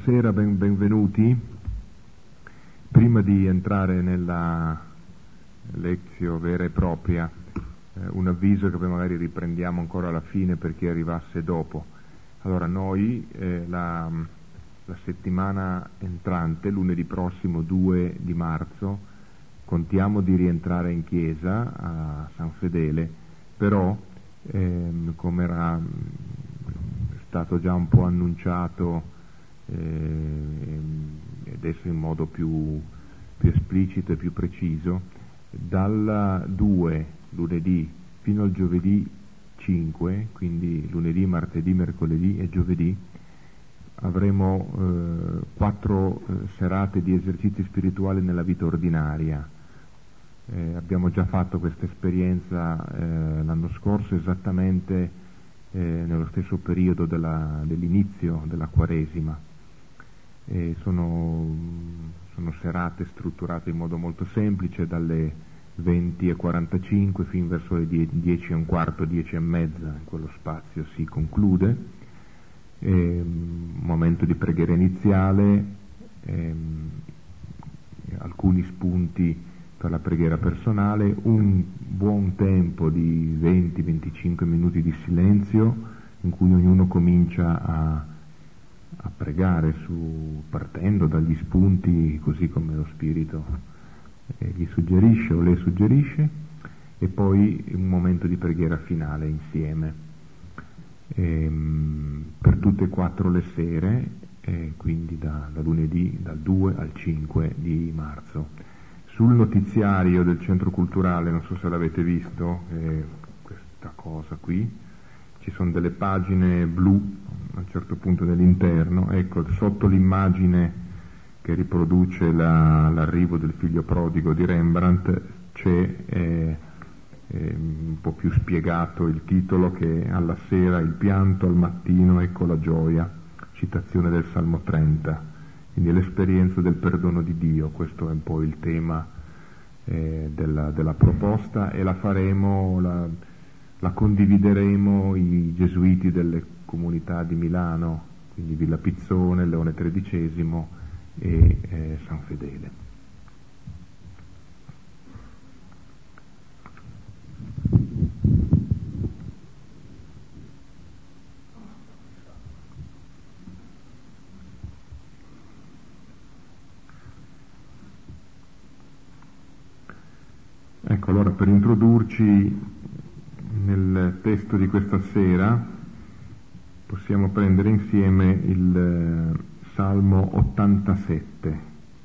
Buonasera, benvenuti. Prima di entrare nella lezione vera e propria, un avviso che poi magari riprendiamo ancora alla fine per chi arrivasse dopo. Allora, noi la settimana entrante, lunedì prossimo 2 di marzo, contiamo di rientrare in chiesa a San Fedele, però come era stato già un po' annunciato adesso in modo più esplicito e più preciso, dal 2 lunedì fino al giovedì 5, quindi lunedì, martedì, mercoledì e giovedì, avremo 4 serate di esercizi spirituali nella vita ordinaria. Abbiamo già fatto questa esperienza l'anno scorso, esattamente nello stesso periodo dell'inizio della Quaresima. Sono serate strutturate in modo molto semplice, dalle 20:45 fin verso le 10:15, 10:30, in quello spazio si conclude. Un momento di preghiera iniziale, alcuni spunti per la preghiera personale, un buon tempo di 20-25 minuti di silenzio in cui ognuno comincia a pregare partendo dagli spunti così come lo Spirito gli suggerisce o le suggerisce, e poi un momento di preghiera finale insieme per tutte e 4 le sere, quindi da lunedì dal 2 al 5 di marzo. Sul notiziario del Centro Culturale, non so se l'avete visto, questa cosa qui, ci sono delle pagine blu a un certo punto dell'interno, ecco, sotto l'immagine che riproduce l'arrivo del figlio prodigo di Rembrandt c'è un po' più spiegato il titolo, che alla sera il pianto, al mattino ecco la gioia, citazione del Salmo 30, quindi l'esperienza del perdono di Dio. Questo è un po' il tema della proposta, e la faremo, la condivideremo i gesuiti delle comunità di Milano, quindi Villa Pizzone, Leone XIII e San Fedele. Ecco, allora, per introdurci nel testo di questa sera possiamo prendere insieme il Salmo 87,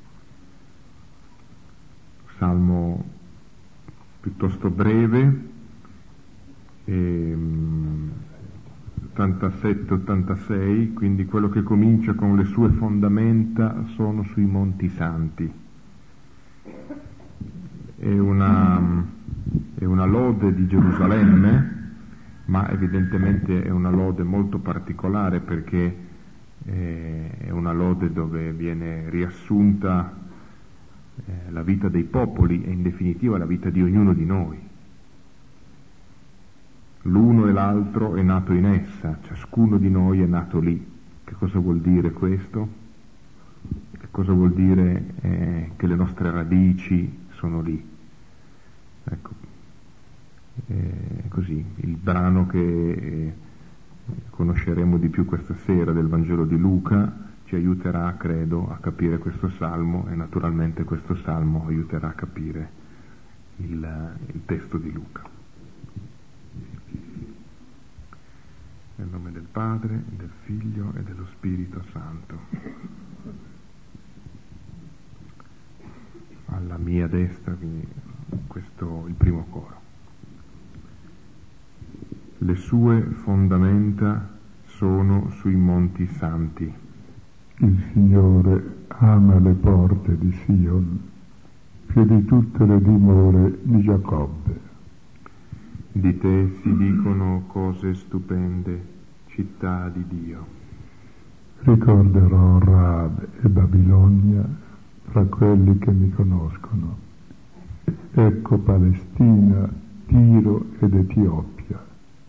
salmo piuttosto breve, 87-86, quindi quello che comincia con le sue fondamenta sono sui monti santi. È una lode di Gerusalemme, ma evidentemente è una lode molto particolare, perché è una lode dove viene riassunta la vita dei popoli e in definitiva la vita di ognuno di noi. L'uno e l'altro è nato in essa, ciascuno di noi è nato lì. Che cosa vuol dire questo? Che cosa vuol dire che le nostre radici sono lì? Ecco, così il brano che conosceremo di più questa sera del Vangelo di Luca ci aiuterà, credo, a capire questo salmo, e naturalmente questo salmo aiuterà a capire il testo di Luca. Nel nome del Padre, del Figlio e dello Spirito Santo. Alla mia destra, quindi questo il primo coro. Le sue fondamenta sono sui monti santi. Il Signore ama le porte di Sion più di tutte le dimore di Giacobbe. Di te si dicono cose stupende, città di Dio. Ricorderò Raab e Babilonia fra quelli che mi conoscono. Ecco Palestina, Tiro ed Etiopia.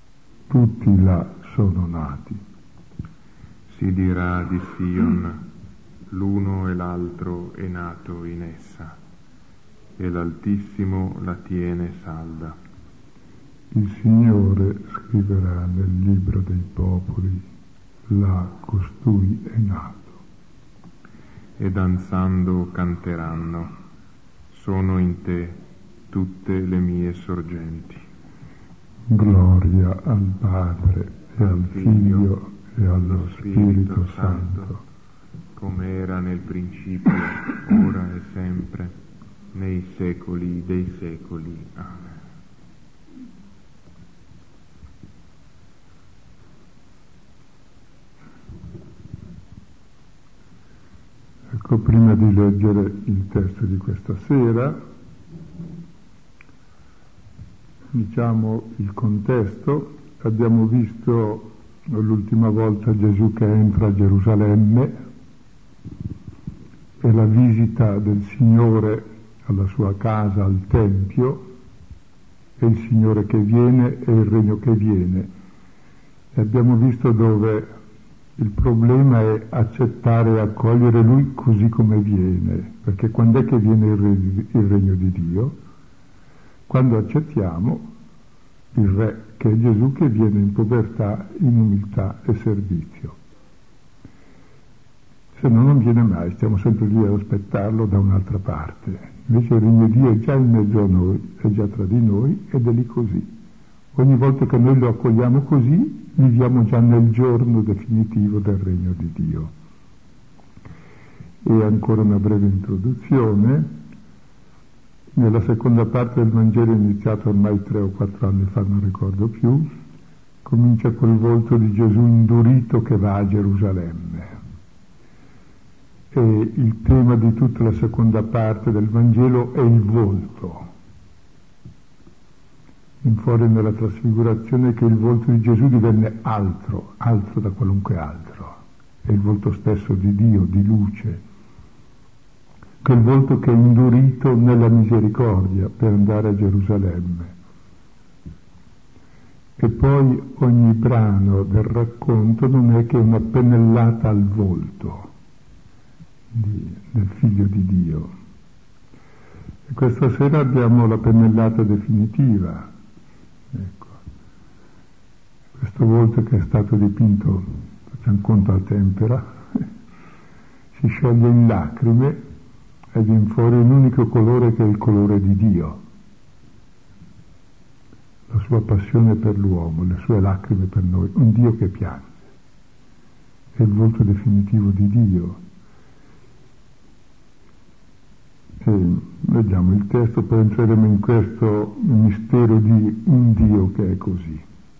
Tutti là sono nati. Si dirà di Sion, l'uno e l'altro è nato in essa, e l'Altissimo la tiene salda. Il Signore scriverà nel libro dei popoli, là costui è nato. E danzando canteranno, sono in te tutte le mie sorgenti. Gloria al Padre e al Figlio e allo Spirito Santo, come era nel principio, ora e sempre, nei secoli dei secoli. Amen. Ecco, prima di leggere il testo di questa sera, diciamo il contesto. Abbiamo visto l'ultima volta Gesù che entra a Gerusalemme e la visita del Signore alla sua casa, al Tempio, e il Signore che viene e il regno che viene. E abbiamo visto dove il problema è accettare e accogliere Lui così come viene, perché quando è che viene il regno di Dio? Quando accettiamo il Re, che è Gesù, che viene in povertà, in umiltà e servizio. Se no non viene mai, stiamo sempre lì ad aspettarlo da un'altra parte. Invece il regno di Dio è già in mezzo a noi, è già tra di noi, ed è lì così. Ogni volta che noi lo accogliamo così, viviamo già nel giorno definitivo del regno di Dio. E ancora una breve introduzione. Nella seconda parte del Vangelo, iniziato ormai 3 o 4 anni fa, non ricordo più, comincia col volto di Gesù indurito che va a Gerusalemme. E il tema di tutta la seconda parte del Vangelo è il volto. In fuori nella trasfigurazione che il volto di Gesù divenne altro da qualunque altro. È il volto stesso di Dio, di luce. Quel volto che è indurito nella misericordia per andare a Gerusalemme. E poi ogni brano del racconto non è che una pennellata al volto del Figlio di Dio. E questa sera abbiamo la pennellata definitiva. Ecco. Questo volto che è stato dipinto, facciamo conto, a tempera, si scioglie in lacrime e viene fuori un unico colore che è il colore di Dio, la sua passione per l'uomo, le sue lacrime per noi, un Dio che piange, è il volto definitivo di Dio. E leggiamo il testo, poi entreremo in questo mistero di un Dio che è così.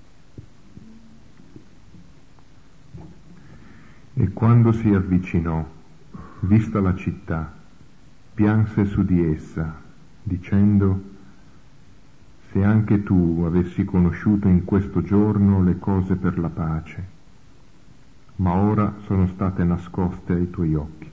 E quando si avvicinò, vista la città, pianse su di essa, dicendo: se anche tu avessi conosciuto in questo giorno le cose per la pace, ma ora sono state nascoste ai tuoi occhi.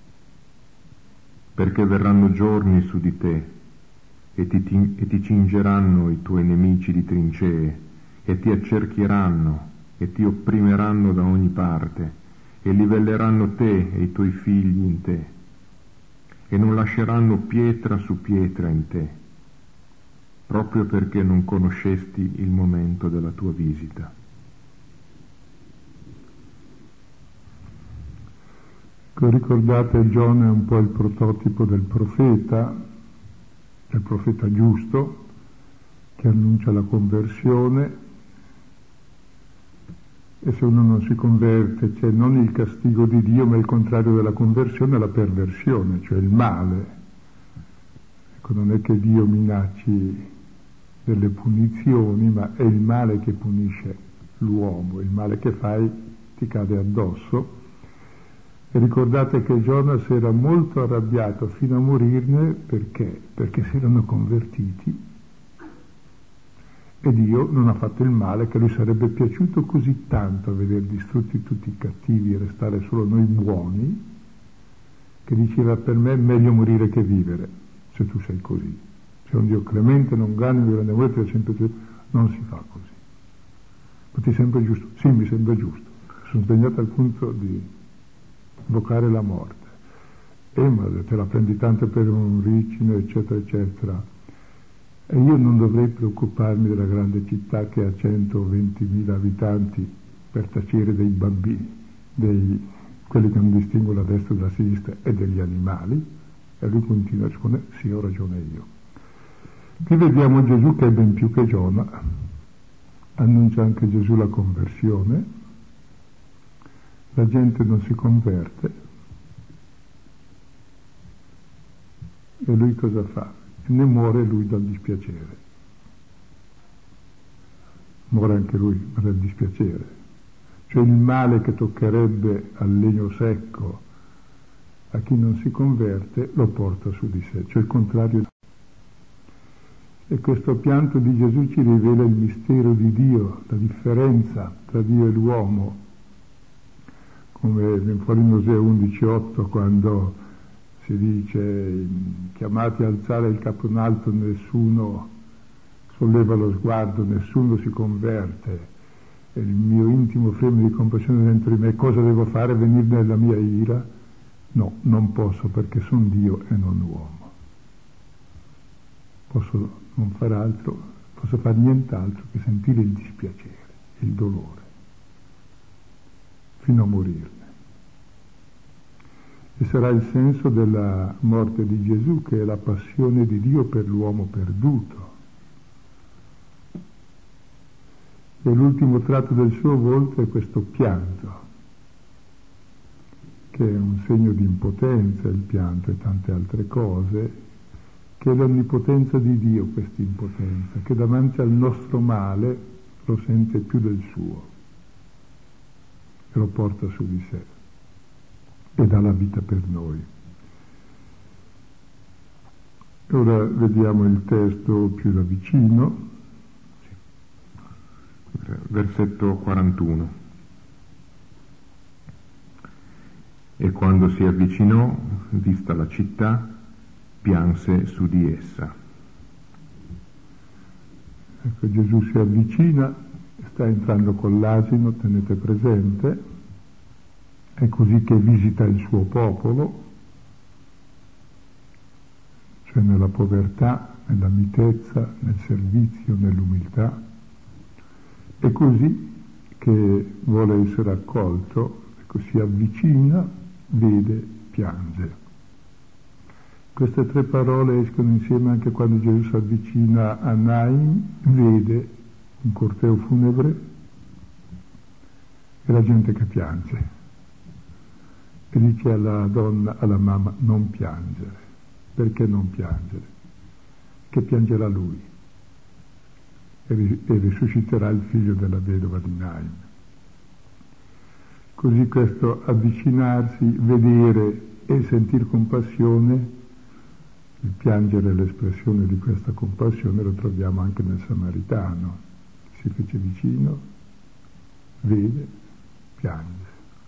Perché verranno giorni su di te e ti cingeranno i tuoi nemici di trincee e ti accerchieranno e ti opprimeranno da ogni parte e livelleranno te e i tuoi figli in te e non lasceranno pietra su pietra in te, proprio perché non conoscesti il momento della tua visita. Ricordate, Giona è un po' il prototipo del profeta giusto, che annuncia la conversione, e se uno non si converte c'è non il castigo di Dio, ma il contrario della conversione, la perversione, cioè il male. Ecco, non è che Dio minacci delle punizioni, ma è il male che punisce l'uomo, il male che fai ti cade addosso. E ricordate che Giona si era molto arrabbiato fino a morirne perché si erano convertiti e Dio non ha fatto il male, che lui sarebbe piaciuto così tanto a vedere distrutti tutti i cattivi e restare solo noi buoni, che diceva: per me è meglio morire che vivere, se tu sei così. Se un Dio clemente, non grande, grande volete, sempre non si fa così. Ma ti sembra giusto? Sì, mi sembra giusto. Sono sdegnato al punto di invocare la morte. ma te la prendi tanto per un ricino, eccetera, eccetera. E io non dovrei preoccuparmi della grande città che ha 120.000 abitanti per tacere dei bambini, quelli che non distinguono la destra dalla sinistra e degli animali. E lui continua a rispondere, sì, ho ragione io. Qui vediamo Gesù che è ben più che Giona, annuncia anche Gesù la conversione, la gente non si converte, e lui cosa fa? Ne muore lui dal dispiacere. Muore anche lui dal dispiacere. Cioè il male che toccherebbe al legno secco a chi non si converte lo porta su di sé, cioè il contrario. E questo pianto di Gesù ci rivela il mistero di Dio, la differenza tra Dio e l'uomo, come viene fuori in Osea 11,8 quando si dice chiamati a alzare il capo in alto, nessuno solleva lo sguardo, nessuno si converte, e il mio intimo freme di compassione dentro di me, cosa devo fare? Venire nella mia ira? No, non posso, perché sono Dio e non uomo. Posso non fare altro, posso fare nient'altro che sentire il dispiacere, il dolore, fino a morirne. E sarà il senso della morte di Gesù, che è la passione di Dio per l'uomo perduto. E l'ultimo tratto del suo volto è questo pianto, che è un segno di impotenza, il pianto e tante altre cose, che è l'onnipotenza di Dio, questa impotenza, che davanti al nostro male lo sente più del suo e lo porta su di sé e dà la vita per noi. Ora vediamo il testo più da vicino. Versetto 41. E quando si avvicinò, vista la città, pianse su di essa. Ecco, Gesù si avvicina, sta entrando con l'asino, tenete presente, è così che visita il suo popolo, cioè nella povertà, nella mitezza, nel servizio, nell'umiltà, è così che vuole essere accolto, ecco, si avvicina, vede, piange. Queste tre parole escono insieme anche quando Gesù si avvicina a Nain, vede un corteo funebre e la gente che piange. E dice alla donna, alla mamma, non piangere. Perché non piangere? Che piangerà lui e risusciterà il figlio della vedova di Nain. Così questo avvicinarsi, vedere e sentir compassione, il piangere, l'espressione di questa compassione lo troviamo anche nel Samaritano. Si fece vicino, vede, piange.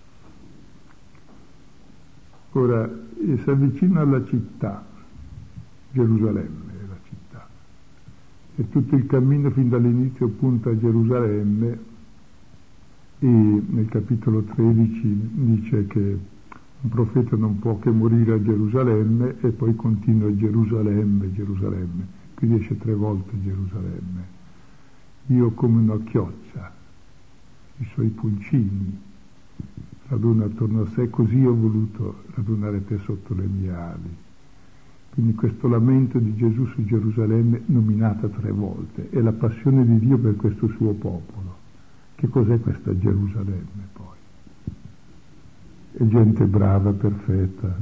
Ora, si avvicina alla città, Gerusalemme è la città, e tutto il cammino fin dall'inizio punta a Gerusalemme, e nel capitolo 13 dice che un profeta non può che morire a Gerusalemme, e poi continua Gerusalemme, Gerusalemme, quindi esce 3 volte Gerusalemme. Io come una chioccia, i suoi pulcini raduna attorno a sé, così ho voluto radunare te sotto le mie ali. Quindi questo lamento di Gesù su Gerusalemme, nominata 3 volte, è la passione di Dio per questo suo popolo. Che cos'è questa Gerusalemme poi? È gente brava, perfetta.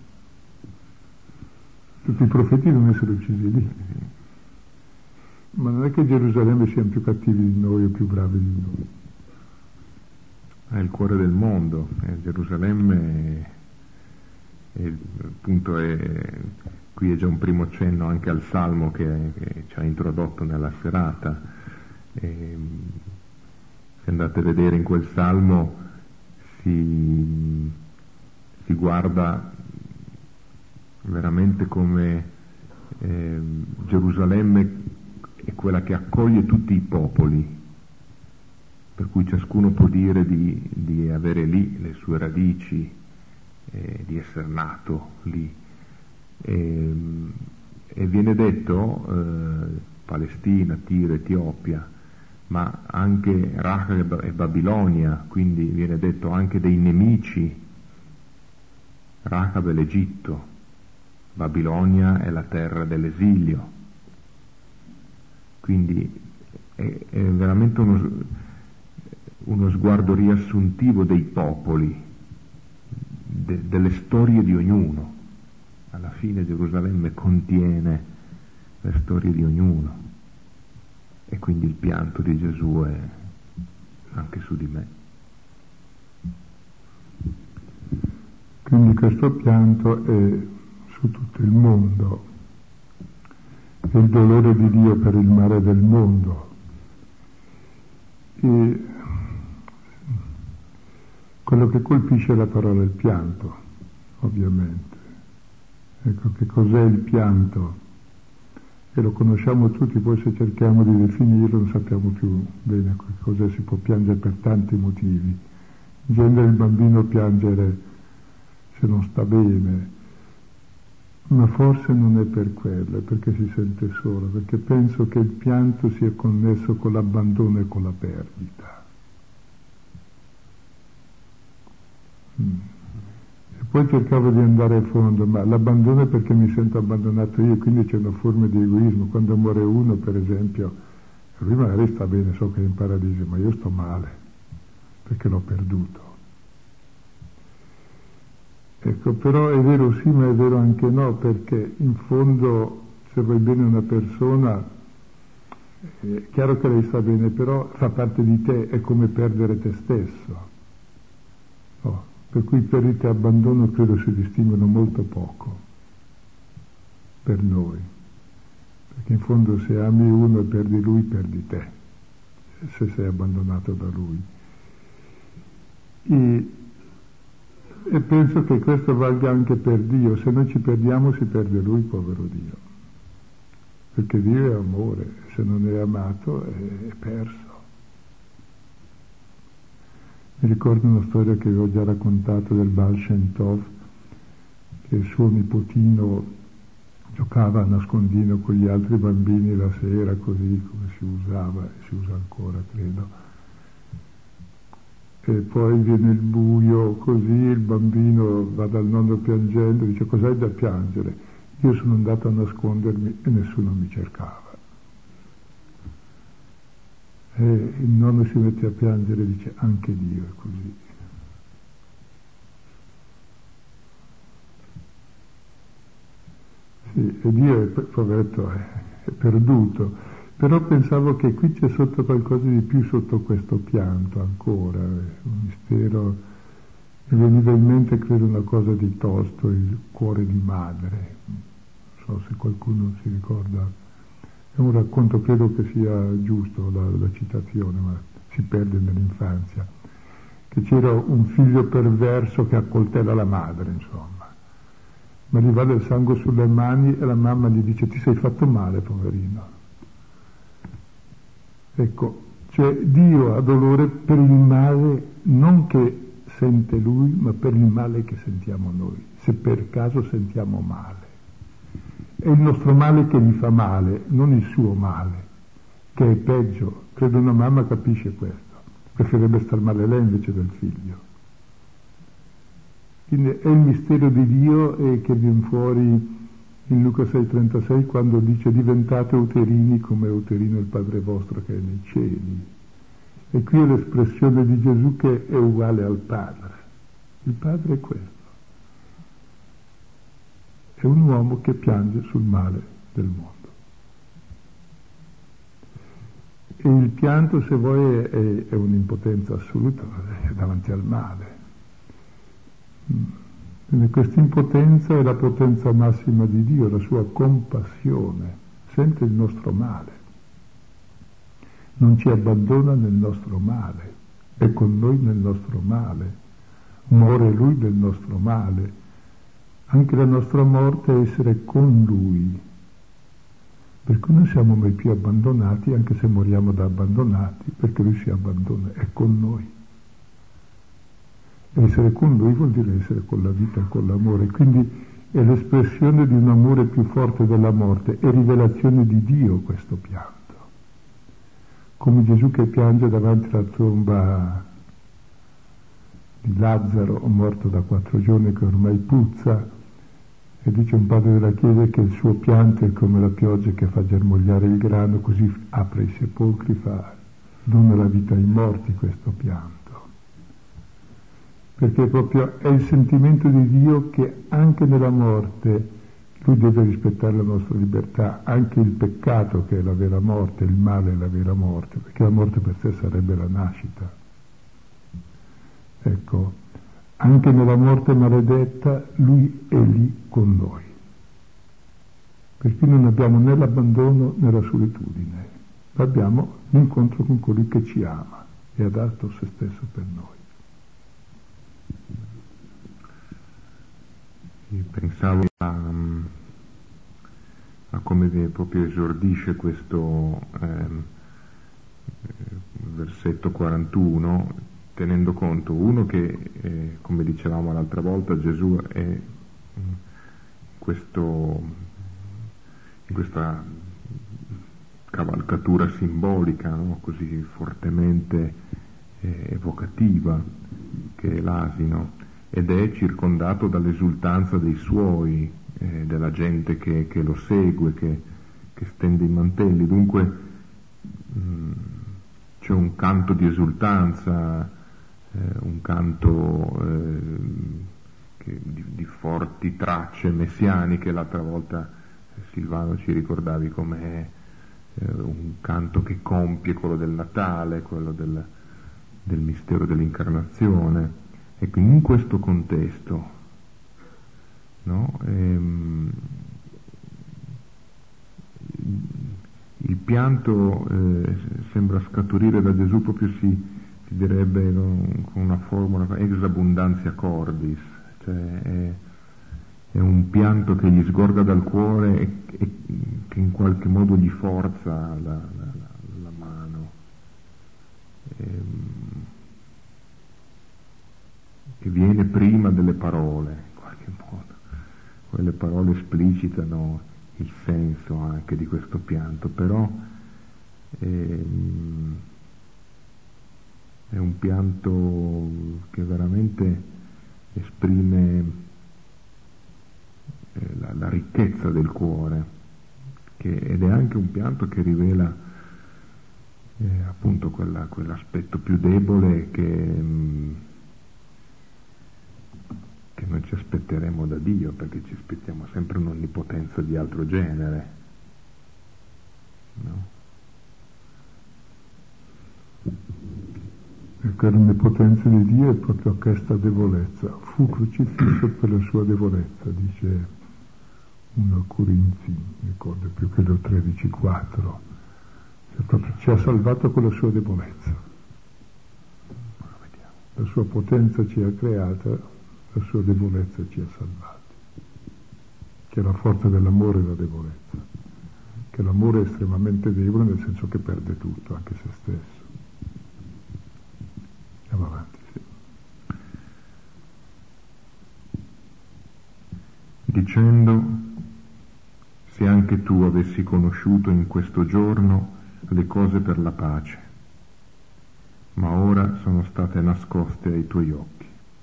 Tutti i profeti devono essere uccisi lì. Ma non è che Gerusalemme siano più cattivi di noi o più bravi di noi. È il cuore del mondo, Gerusalemme appunto qui è già un primo cenno anche al Salmo che ci ha introdotto nella serata. Se andate a vedere in quel Salmo si guarda veramente come Gerusalemme è quella che accoglie tutti i popoli, per cui ciascuno può dire di avere lì le sue radici, di essere nato lì. E viene detto Palestina, Tiro, Etiopia, ma anche Raqqa e Babilonia, quindi viene detto anche dei nemici. Raqqa è l'Egitto, Babilonia è la terra dell'esilio, quindi è veramente uno sguardo riassuntivo dei popoli, delle storie di ognuno. Alla fine Gerusalemme contiene le storie di ognuno, e quindi il pianto di Gesù è anche su di me. Quindi questo pianto è su tutto il mondo, è il dolore di Dio per il male del mondo. E quello che colpisce è la parola il pianto, ovviamente. Ecco, che cos'è il pianto? E lo conosciamo tutti, poi se cerchiamo di definirlo non sappiamo più bene cos'è, si può piangere per tanti motivi. In genere il bambino piangere se non sta bene, ma forse non è per quello, è perché si sente solo, perché penso che il pianto sia connesso con l'abbandono e con la perdita. E poi cercavo di andare a fondo, ma l'abbandono è perché mi sento abbandonato io, quindi c'è una forma di egoismo. Quando muore uno, per esempio, lui magari sta bene, so che è in paradiso, ma io sto male, perché l'ho perduto. Ecco, però è vero sì, ma è vero anche no, perché in fondo se vuoi bene una persona, è chiaro che lei sta bene, però fa parte di te, è come perdere te stesso. No, per cui perdita e abbandono credo si distinguono molto poco per noi, perché in fondo se ami uno e perdi lui, perdi te, se sei abbandonato da lui. E penso che questo valga anche per Dio. Se noi ci perdiamo si perde Lui, povero Dio, perché Dio è amore, se non è amato è perso. Mi ricordo una storia che avevo già raccontato del Baal Shem Tov, che il suo nipotino giocava a nascondino con gli altri bambini la sera, così come si usava e si usa ancora, credo. E poi viene il buio, così il bambino va dal nonno piangendo, dice: cos'hai da piangere? Io sono andato a nascondermi e nessuno mi cercava. E il nonno si mette a piangere e dice: anche Dio è così. Sì, e Dio è, poveretto, è perduto. Però pensavo che qui c'è sotto qualcosa di più sotto questo pianto ancora, un mistero. Mi veniva in mente, credo, una cosa di Tolstoi, il cuore di madre. Non so se qualcuno si ricorda. È un racconto, credo che sia giusto la citazione, ma si perde nell'infanzia. Che c'era un figlio perverso che accoltella la madre, insomma. Ma gli va del sangue sulle mani e la mamma gli dice: ti sei fatto male, poverino. Ecco, cioè Dio ha dolore per il male non che sente Lui, ma per il male che sentiamo noi, se per caso sentiamo male. È il nostro male che gli fa male, non il suo male, che è peggio. Credo una mamma capisce questo, preferirebbe star male lei invece del figlio. Quindi è il mistero di Dio che viene fuori in Luca 6,36, quando dice: diventate uterini come è uterino il Padre vostro che è nei cieli. E qui è l'espressione di Gesù che è uguale al Padre. Il Padre è questo. È un uomo che piange sul male del mondo. E il pianto, se vuoi, è un'impotenza assoluta davanti al male. Quindi questa impotenza è la potenza massima di Dio, la sua compassione, sente il nostro male, non ci abbandona nel nostro male, è con noi nel nostro male, muore Lui del nostro male, anche la nostra morte è essere con Lui, per cui non siamo mai più abbandonati, anche se moriamo da abbandonati, perché Lui si abbandona, è con noi. Essere con Lui vuol dire essere con la vita e con l'amore, quindi è l'espressione di un amore più forte della morte, è rivelazione di Dio questo pianto. Come Gesù che piange davanti alla tomba di Lazzaro, morto da 4 giorni, che ormai puzza, e dice un padre della Chiesa che il suo pianto è come la pioggia che fa germogliare il grano, così apre i sepolcri, dona la vita ai morti questo pianto. Perché proprio è il sentimento di Dio che anche nella morte Lui deve rispettare la nostra libertà, anche il peccato che è la vera morte, il male è la vera morte, perché la morte per sé sarebbe la nascita. Ecco, anche nella morte maledetta Lui è lì con noi. Perché non abbiamo né l'abbandono né la solitudine, abbiamo l'incontro con colui che ci ama e ha dato se stesso per noi. Pensavo a come proprio esordisce questo versetto 41, tenendo conto, uno, che come dicevamo l'altra volta, Gesù è in questa cavalcatura simbolica, no? Così fortemente evocativa, che è l'asino, ed è circondato dall'esultanza dei suoi, della gente che lo segue, che stende i mantelli. Dunque c'è un canto di esultanza, un canto di forti tracce messianiche. L'altra volta, Silvano, ci ricordavi com'è un canto che compie quello del Natale, quello del mistero dell'incarnazione. E quindi in questo contesto, no, il pianto sembra scaturire da Gesù, proprio si direbbe con una formula ex abundantia cordis, cioè è un pianto che gli sgorga dal cuore e che in qualche modo gli forza la mano, che viene prima delle parole, in qualche modo. Quelle parole esplicitano il senso anche di questo pianto, però è un pianto che veramente esprime la ricchezza del cuore, ed è anche un pianto che rivela appunto quell'aspetto più debole che noi ci aspetteremo da Dio, perché ci aspettiamo sempre un'onnipotenza di altro genere, no? Perché l'onnipotenza di Dio è proprio questa debolezza. Fu crocifisso per la sua debolezza, dice 1 Corinzi, mi ricordo più che lo 13,4. Cioè, proprio ci ha salvato con la sua debolezza. La sua potenza ci ha creata, la sua debolezza ci ha salvati. Che è la forza dell'amore e la debolezza. Che l'amore è estremamente debole nel senso che perde tutto, anche se stesso. Andiamo avanti, sì. Dicendo: se anche tu avessi conosciuto in questo giorno le cose per la pace, ma ora sono state nascoste ai tuoi occhi.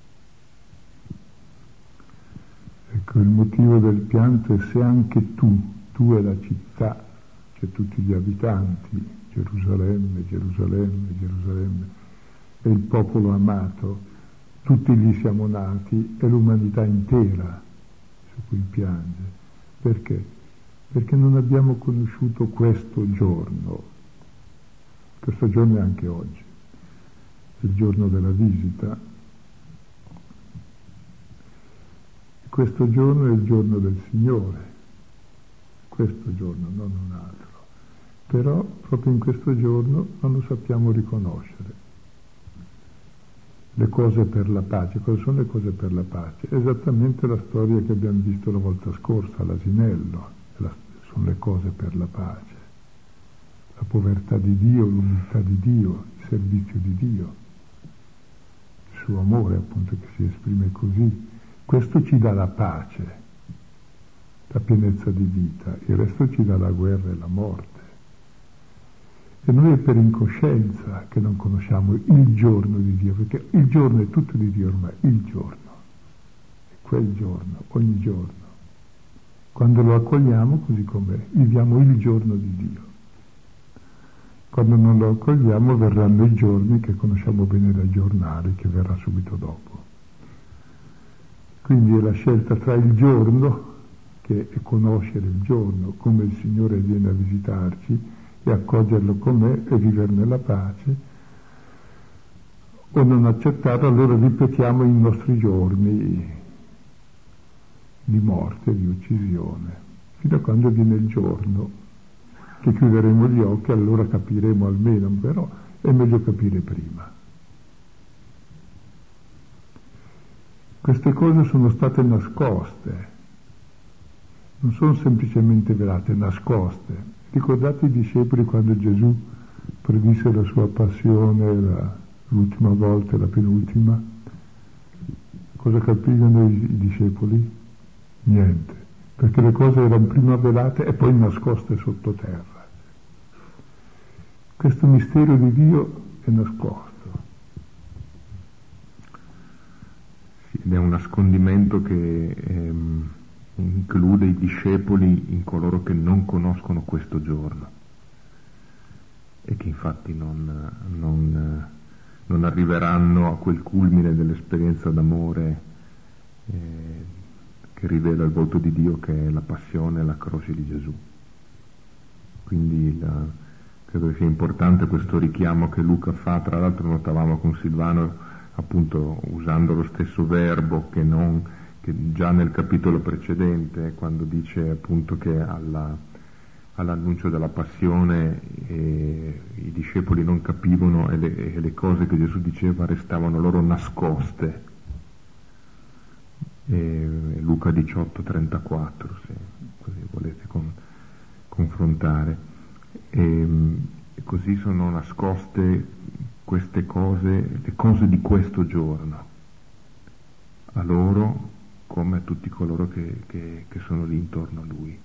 Ecco, il motivo del pianto è se anche tu e la città, cioè tutti gli abitanti, Gerusalemme, Gerusalemme, Gerusalemme, e il popolo amato, tutti lì siamo nati, è l'umanità intera su cui piange. Perché? Perché non abbiamo conosciuto questo giorno. Questo giorno è anche oggi, il giorno della visita. Questo giorno è il giorno del Signore, questo giorno, non un altro. Però proprio in questo giorno non lo sappiamo riconoscere. Le cose per la pace. Cosa sono le cose per la pace? È esattamente la storia che abbiamo visto la volta scorsa, all'asinello. Sono le cose per la pace. La povertà di Dio, l'umiltà di Dio, il servizio di Dio. suo amore, appunto, che si esprime così. Questo ci dà la pace, la pienezza di vita, il resto ci dà la guerra e la morte. E noi è per incoscienza che non conosciamo il giorno di Dio, perché il giorno è tutto di Dio ormai, il giorno, è quel giorno, ogni giorno. Quando lo accogliamo così com'è, viviamo il giorno di Dio. Quando non lo accogliamo verranno i giorni che conosciamo bene dai giornali, che verrà subito dopo. Quindi è la scelta tra il giorno, che è conoscere il giorno, come il Signore viene a visitarci, e accoglierlo com'è e vivere nella pace, o non accettarlo, allora ripetiamo i nostri giorni di morte, di uccisione, fino a quando viene il giorno che chiuderemo gli occhi, allora capiremo almeno, però è meglio capire prima. Queste cose sono state nascoste, non sono semplicemente velate, nascoste. Ricordate i discepoli quando Gesù predisse la sua passione l'ultima volta e la penultima? Cosa capivano i discepoli? Niente, perché le cose erano prima velate e poi nascoste sottoterra. Questo mistero di Dio è nascosto. Sì, ed è un nascondimento che include i discepoli in coloro che non conoscono questo giorno e che infatti non arriveranno a quel culmine dell'esperienza d'amore che rivela il volto di Dio, che è la passione e la croce di Gesù. Quindi credo che sia importante questo richiamo che Luca fa. Tra l'altro notavamo con Silvano, appunto, usando lo stesso verbo che già nel capitolo precedente, quando dice appunto che all'annuncio della passione i discepoli non capivano e le cose che Gesù diceva restavano loro nascoste. Luca 18:34, se così volete confrontare. E così sono nascoste queste cose, le cose di questo giorno, a loro come a tutti coloro che sono lì intorno a Lui.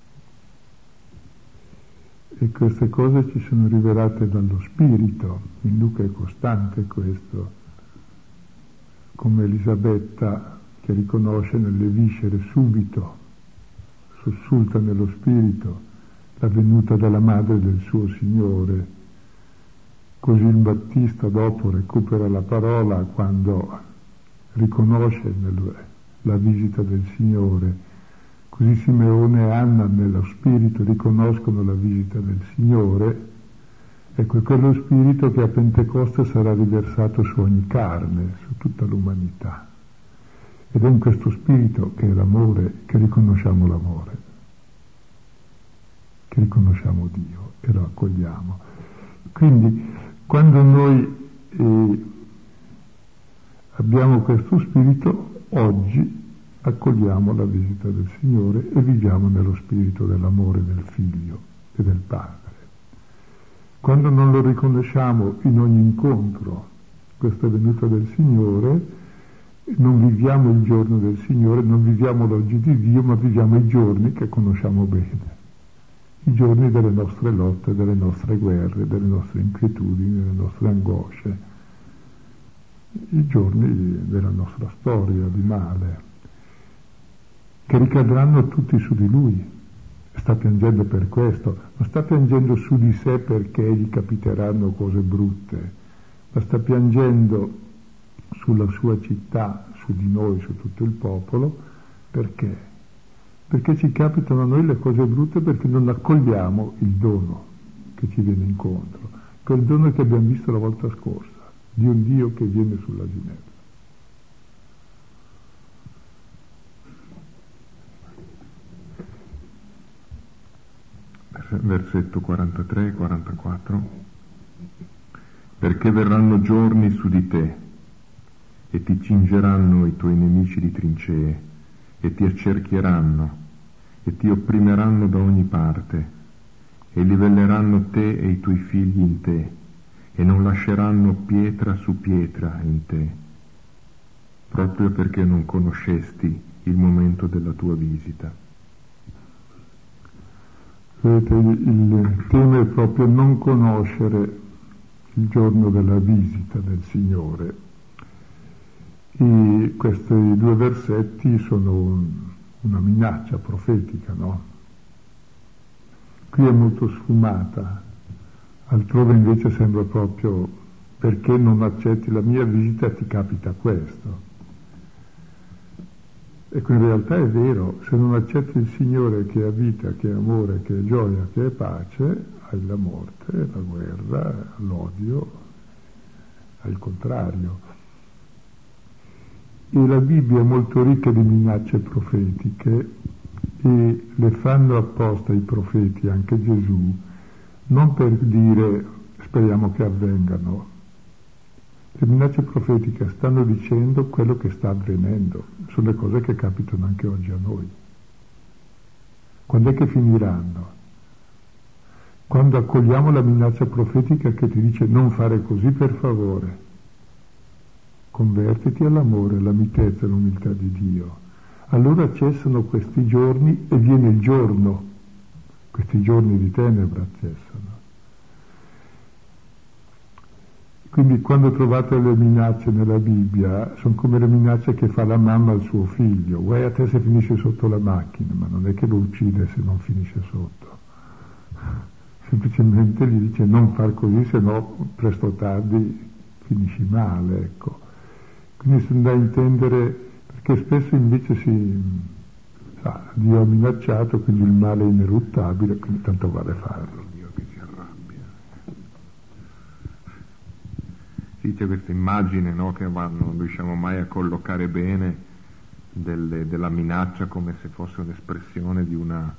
E queste cose ci sono rivelate dallo Spirito. In Luca è costante questo, come Elisabetta che riconosce nelle viscere subito, sussulta nello Spirito, la venuta della madre del suo Signore. Così il Battista dopo recupera la parola quando riconosce la visita del Signore. Così Simeone e Anna nello Spirito riconoscono la visita del Signore. Ecco, è quello Spirito che a Pentecoste sarà riversato su ogni carne, su tutta l'umanità. Ed è in questo Spirito, che è l'amore, che riconosciamo l'amore, che riconosciamo Dio e lo accogliamo. Quindi quando noi abbiamo questo Spirito, oggi accogliamo la visita del Signore e viviamo nello spirito dell'amore del Figlio e del Padre. Quando non lo riconosciamo in ogni incontro, questa venuta del Signore, non viviamo il giorno del Signore, non viviamo l'oggi di Dio, ma viviamo i giorni che conosciamo bene, i giorni delle nostre lotte, delle nostre guerre, delle nostre inquietudini, delle nostre angosce, i giorni della nostra storia di male, che ricadranno tutti su di Lui. Sta piangendo per questo, non sta piangendo su di sé perché gli capiteranno cose brutte, ma sta piangendo sulla sua città, su di noi, su tutto il popolo. Perché? Perché ci capitano a noi le cose brutte, perché non accogliamo il dono che ci viene incontro, quel dono che abbiamo visto la volta scorsa, di un Dio che viene sull'asinello. Versetto 43 e 44. Perché verranno giorni su di te e ti cingeranno i tuoi nemici di trincee e ti accerchieranno e ti opprimeranno da ogni parte e livelleranno te e i tuoi figli in te e non lasceranno pietra su pietra in te proprio perché non conoscesti il momento della tua visita. Vedete, il tema è proprio non conoscere il giorno della visita del Signore. E questi due versetti sono una minaccia profetica, no? Qui è molto sfumata, altrove invece sembra proprio: perché non accetti la mia visita ti capita questo. Ecco, in realtà è vero, se non accetti il Signore che è vita, che è amore, che è gioia, che è pace, hai la morte, la guerra, l'odio, hai il contrario. E la Bibbia è molto ricca di minacce profetiche e le fanno apposta i profeti, anche Gesù, non per dire speriamo che avvengano. Le minacce profetiche stanno dicendo quello che sta avvenendo, sono le cose che capitano anche oggi a noi. Quando è che finiranno? Quando accogliamo la minaccia profetica che ti dice non fare così per favore, convertiti all'amore, alla mitezza e all'umiltà di Dio. Allora cessano questi giorni e viene il giorno, questi giorni di tenebra cessano. Quindi quando trovate le minacce nella Bibbia, sono come le minacce che fa la mamma al suo figlio: guai a te se finisce sotto la macchina, ma non è che lo uccide se non finisce sotto. Semplicemente gli dice non far così, se no presto o tardi finisci male, ecco. Quindi sono da intendere, perché spesso invece Dio ha minacciato, quindi il male è ineruttabile, quindi tanto vale farlo. Sì, c'è questa immagine, no, che non riusciamo mai a collocare bene della minaccia come se fosse un'espressione di una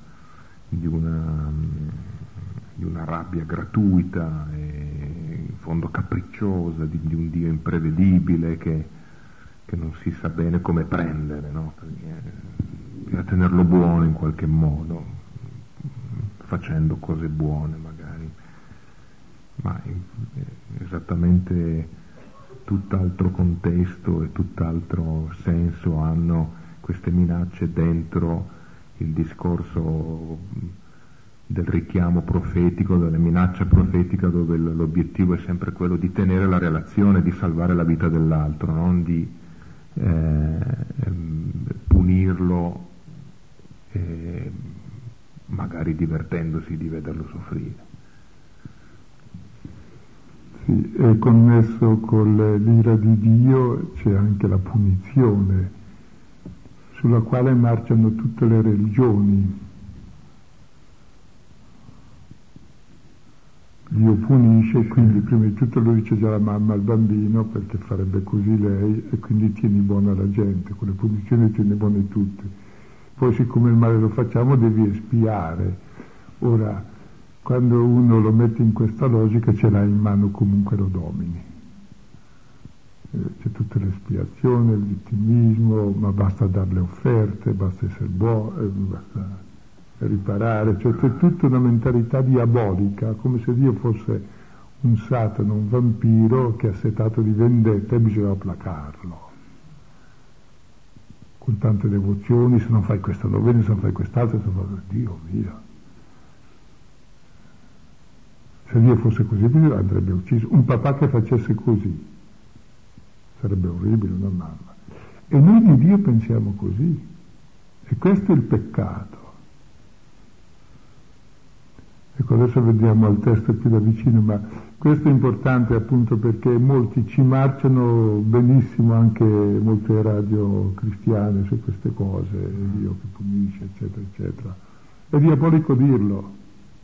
rabbia gratuita e in fondo capricciosa, di un Dio imprevedibile che non si sa bene come prendere, no? Bisogna tenerlo buono in qualche modo, facendo cose buone magari. Ma esattamente tutt'altro contesto e tutt'altro senso hanno queste minacce dentro il discorso del richiamo profetico, della minaccia profetica, dove l'obiettivo è sempre quello di tenere la relazione, di salvare la vita dell'altro, non di punirlo, magari divertendosi di vederlo soffrire. Sì, e connesso con l'ira di Dio c'è anche la punizione, sulla quale marciano tutte le religioni. Dio punisce, quindi prima di tutto lo dice già la mamma al bambino, perché farebbe così lei, e quindi tieni buona la gente, con le punizioni tieni buone tutte. Poi siccome il male lo facciamo devi espiare. Ora, quando uno lo mette in questa logica ce l'ha in mano, comunque lo domini. C'è tutta l'espiazione, il vittimismo, ma basta dare le offerte, basta essere buono, basta riparare, cioè c'è tutta una mentalità diabolica, come se Dio fosse un Satana, un vampiro che è assetato di vendetta e bisogna placarlo. Con tante devozioni, se non fai questo non bene, se non fai quest'altro, se non fai... Dio mio! Se Dio fosse così, andrebbe ucciso. Un papà che facesse così sarebbe orribile, una mamma. E noi di Dio pensiamo così. E questo è il peccato. Ecco, adesso vediamo al testo più da vicino, ma questo è importante appunto perché molti ci marciano benissimo, anche molte radio cristiane, su queste cose, Dio che punisce, eccetera, eccetera. È diabolico dirlo.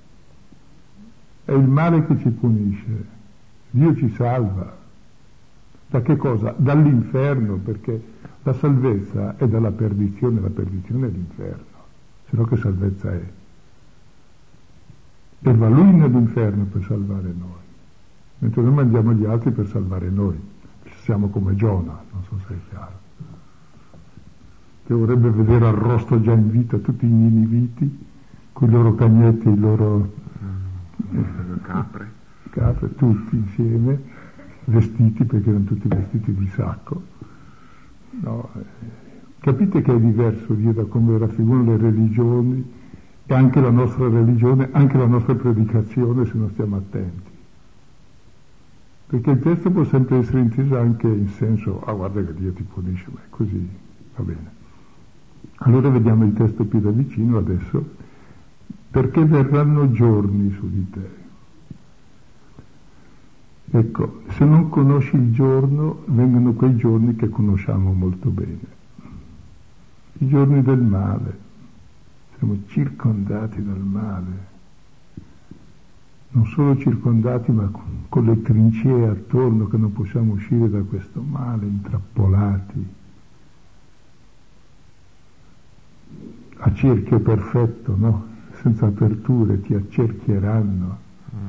È il male che ci punisce, Dio ci salva. Da che cosa? Dall'inferno, perché la salvezza è dalla perdizione, la perdizione è l'inferno, se no che salvezza è? E va lui nell'inferno per salvare noi, mentre noi mangiamo gli altri per salvare noi. Siamo come Giona, non so se è chiaro, che vorrebbe vedere arrosto già in vita tutti i niniviti, con i loro cagnetti, i loro... capre tutti insieme, vestiti, perché erano tutti vestiti di sacco, No, capite che è diverso Dio da come raffigurano le religioni e anche la nostra religione, anche la nostra predicazione, se non stiamo attenti. Perché il testo può sempre essere inteso anche in senso, guarda che Dio ti punisce, ma è così, va bene. Allora vediamo il testo più da vicino adesso, perché verranno giorni su di te. Ecco, se non conosci il giorno, vengono quei giorni che conosciamo molto bene. I giorni del male. Siamo circondati dal male. Non solo circondati, ma con le trincee attorno che non possiamo uscire da questo male, intrappolati. A cerchio perfetto, no? Senza aperture, ti accerchieranno.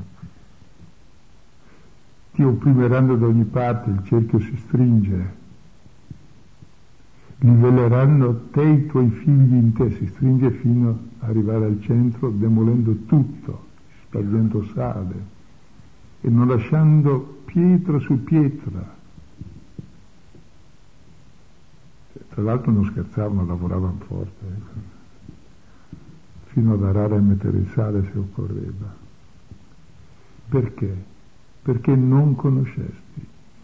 Ti opprimeranno da ogni parte, il cerchio si stringe. Livelleranno te e i tuoi figli in te, si stringe fino ad arrivare al centro, demolendo tutto, spargendo sale e non lasciando pietra su pietra. Tra l'altro non scherzavano, lavoravano forte, fino ad arare e mettere il sale se occorreva. Perché? Perché non conoscesti.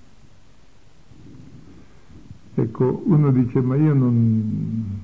Ecco, uno dice, ma io non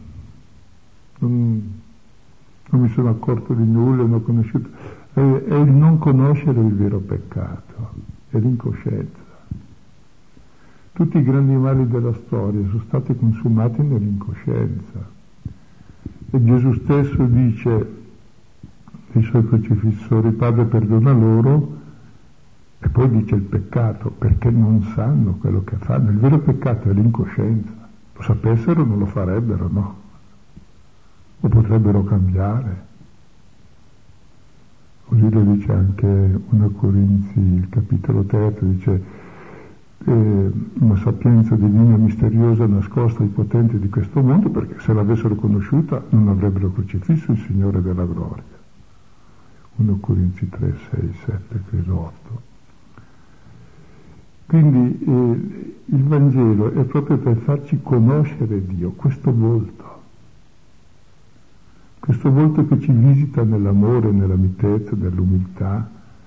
mi sono accorto di nulla, non ho conosciuto. È il non conoscere il vero peccato, è l'incoscienza. Tutti i grandi mali della storia sono stati consumati nell'incoscienza. E Gesù stesso dice ai suoi crocifissori, Padre perdona loro, e poi dice il peccato, perché non sanno quello che fanno. Il vero peccato è l'incoscienza. Lo sapessero non lo farebbero, no? O potrebbero cambiare. Così lo dice anche 1 Corinzi, il capitolo 3, dice una sapienza divina misteriosa nascosta ai potenti di questo mondo, perché se l'avessero conosciuta non avrebbero crocifisso il Signore della gloria. 1 Corinzi 3, 6, 7, credo 8. Quindi il Vangelo è proprio per farci conoscere Dio, questo volto che ci visita nell'amore, nella mitezza, nell'umiltà,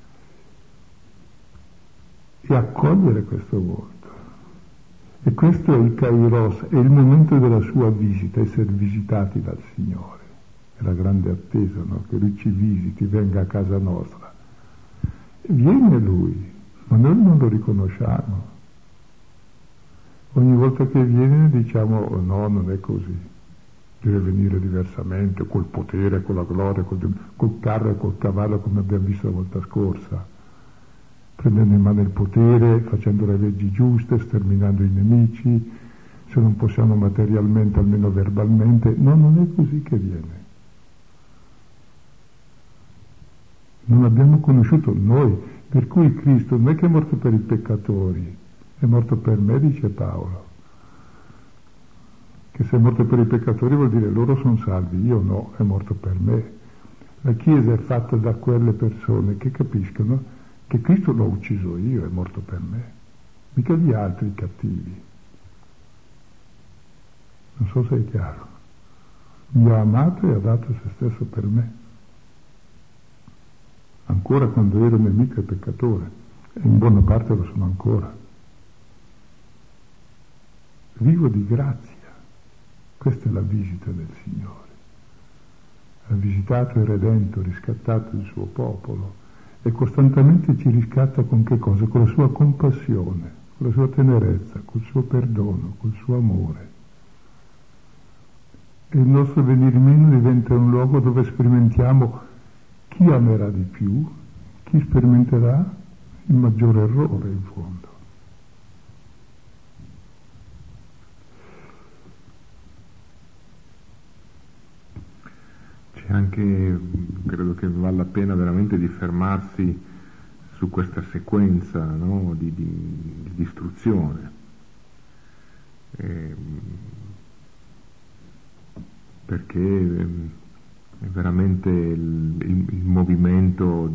e accogliere questo volto. E questo è il Kairos, è il momento della sua visita, essere visitati dal Signore. È la grande attesa, no? Che Lui ci visiti, venga a casa nostra. E viene Lui. Ma noi non lo riconosciamo. Ogni volta che viene diciamo, oh no, non è così. Deve venire diversamente, col potere, con la gloria, col carro e col cavallo, come abbiamo visto la volta scorsa. Prendendo in mano il potere, facendo le leggi giuste, sterminando i nemici, se non possiamo materialmente, almeno verbalmente. No, non è così che viene. Non abbiamo conosciuto noi. Per cui Cristo non è che è morto per i peccatori, è morto per me, dice Paolo. Che se è morto per i peccatori vuol dire loro sono salvi, io no, è morto per me. La Chiesa è fatta da quelle persone che capiscono che Cristo l'ho ucciso io, è morto per me, mica gli altri cattivi. Non so se è chiaro. Mi ha amato e ha dato se stesso per me. Ancora quando ero nemico e peccatore, e in buona parte lo sono ancora. Vivo di grazia, questa è la visita del Signore. Ha visitato e redento, riscattato il suo popolo e costantemente ci riscatta con che cosa? Con la sua compassione, con la sua tenerezza, col suo perdono, col suo amore. E il nostro venir meno diventa un luogo dove sperimentiamo chi amerà di più, chi sperimenterà il maggiore errore in fondo. C'è anche, credo che vale la pena veramente di fermarsi su questa sequenza, no? di istruzione. Perché è veramente il movimento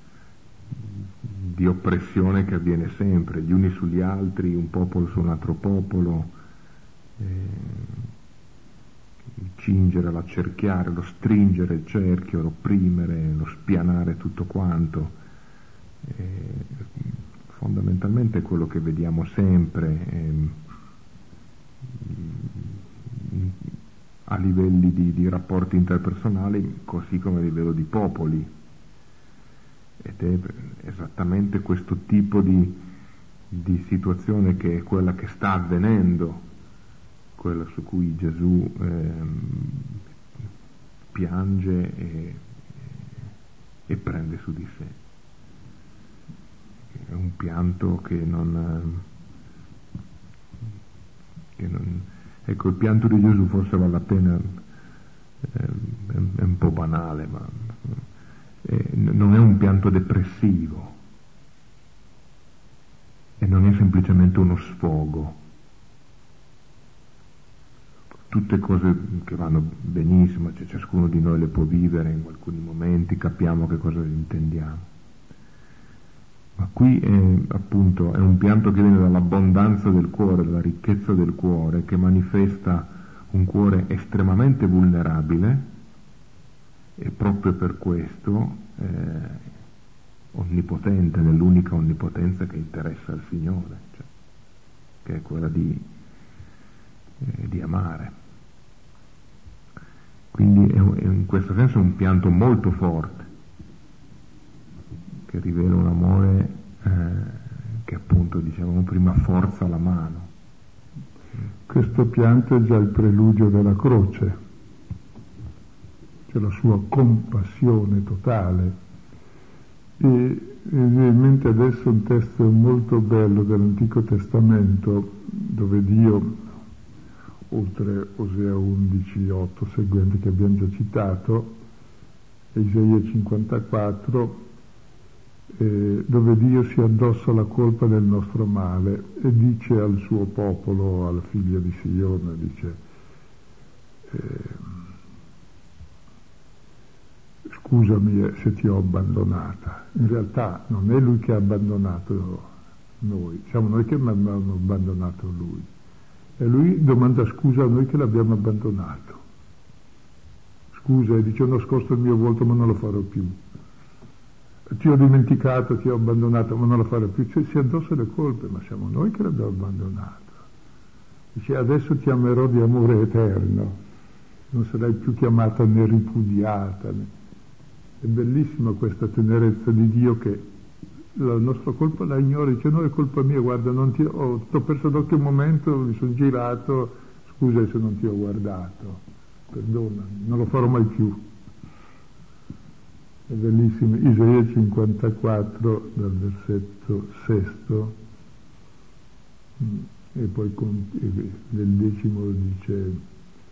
di oppressione che avviene sempre, gli uni sugli altri, un popolo su un altro popolo, il cingere, l'accerchiare, lo stringere il cerchio, l'opprimere, lo spianare tutto quanto, fondamentalmente è quello che vediamo sempre a livelli di rapporti interpersonali, così come a livello di popoli, ed è esattamente questo tipo di situazione che è quella che sta avvenendo, quella su cui Gesù piange e prende su di sé. È un pianto che non ecco, il pianto di Gesù forse vale la pena, è un po' banale, ma non è un pianto depressivo e non è semplicemente uno sfogo. Tutte cose che vanno benissimo, cioè ciascuno di noi le può vivere in alcuni momenti, capiamo che cosa intendiamo. Ma qui appunto è un pianto che viene dall'abbondanza del cuore, dalla ricchezza del cuore, che manifesta un cuore estremamente vulnerabile e proprio per questo onnipotente, nell'unica onnipotenza che interessa al Signore, cioè, che è quella di amare. Quindi è in questo senso un pianto molto forte, che rivela un amore che appunto, dicevamo prima, forza la mano. Questo pianto è già il preludio della croce, cioè la sua compassione totale. E mi viene in mente adesso un testo molto bello dell'Antico Testamento, dove Dio, oltre Osea 11, 8 seguenti che abbiamo già citato, e Isaia 54, dove Dio si addossa la colpa del nostro male e dice al suo popolo, alla figlia di Sione, dice scusami se ti ho abbandonata. In realtà non è lui che ha abbandonato noi, siamo noi che abbiamo abbandonato lui, e lui domanda scusa a noi che l'abbiamo abbandonato. Scusa, e dice: ho nascosto il mio volto ma non lo farò più, ti ho dimenticato, ti ho abbandonato ma non lo farò più. Cioè, si addossa le colpe, ma siamo noi che l'abbiamo abbandonato. Dice: adesso ti amerò di amore eterno, non sarai più chiamata né ripudiata. È bellissima questa tenerezza di Dio, che la nostra colpa la ignora, dice: no, è colpa mia, guarda, t'ho perso d'occhio un momento, mi sono girato, scusa se non ti ho guardato, perdonami, non lo farò mai più. È bellissimo. Isaia 54 dal versetto 6 e poi nel 10 dice: